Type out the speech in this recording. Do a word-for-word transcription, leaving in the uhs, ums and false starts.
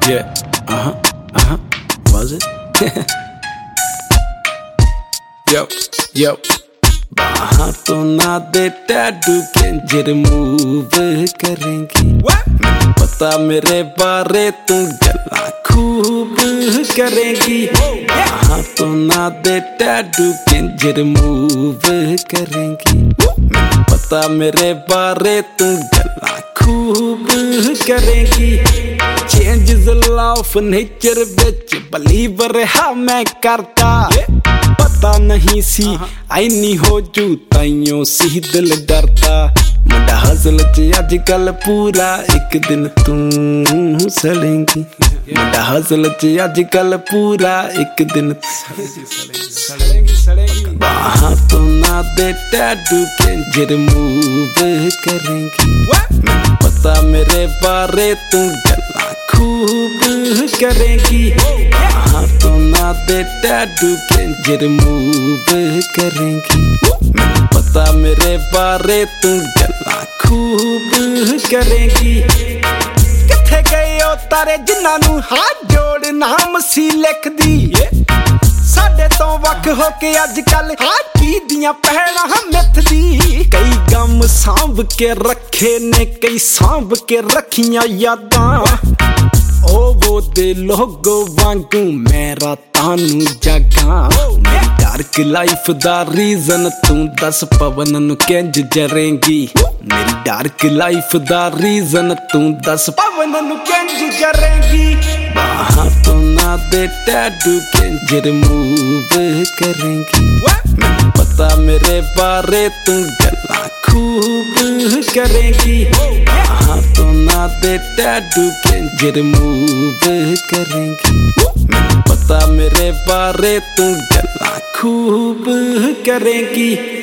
Yeah, uh-huh, uh-huh, was it? Yo, yo बाहाँ तो ना दे tattoo के रिमूव करेंगी मैंने पता मेरे बारे तू गला खूब करेंगी बाहाँ तो ना दे टैटू के रिमूव करेंगी मैंने पता मेरे बारे तू गला खूब करेंगी change is law of nature which believer है मैं करता पता नहीं सी ऐनी हो जू ताइयों सी दिल डरता मुंडा हसल च अजकल पूरा एक दिन तू सड़ेंगी मुंडा हसल च अजकल पूरा एक दिन बाहाँ तो ना दे टैटू के रिमूव करेंगी मैंने पता मेरे बारे तू गला खूब करेंगी बाहाँ तो ना दे टैटू के रिमूव करेंगी मैंने पता मेरे बारे तू गला खूब करेंगी किथे गए ओ तारे जिन्हां नूं हाथ जोड़ नाम सी लिख दी साडे तो वख हो के अजकल हाथी दियां पहना मिथ दी कई गम सांभ के रखे ने कई सांभ के रखियां यादां ओ वो दे लोगो वांगू मेरा तानू जगा मेरी डार्क लाइफ दा रीजन तू दस पवन नु किंज जरेंगी मेरी डार्क लाइफ दा रीजन तू दस पवन नु किंज जरेंगी बाहाँ तो ना दे टैटू किंज रिमूव करेंगी मैंने पता मेरे बारे तू गला खूब करेंगी बाहाँ तो ना दे टैटू किंज रिमूव करेंगी मैंने पता मेरे बारे तू गला खूब करेंगी।